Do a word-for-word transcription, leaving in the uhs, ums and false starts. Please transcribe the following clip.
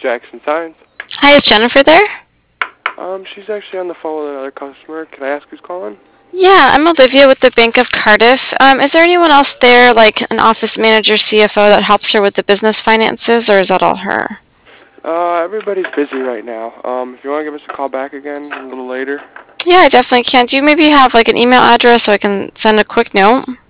Jackson Signs. Hi, is Jennifer there? Um, she's actually on the phone with another customer. Can I ask who's calling? Yeah, I'm Olivia with the Bank of Cardiff. Um, is there anyone else there, like an office manager, C F O, that helps her with the business finances, or is that all her? Uh, everybody's busy right now. Um, if you want to give us a call back again a little later. Yeah, I definitely can. Do you maybe have like an email address so I can send a quick note?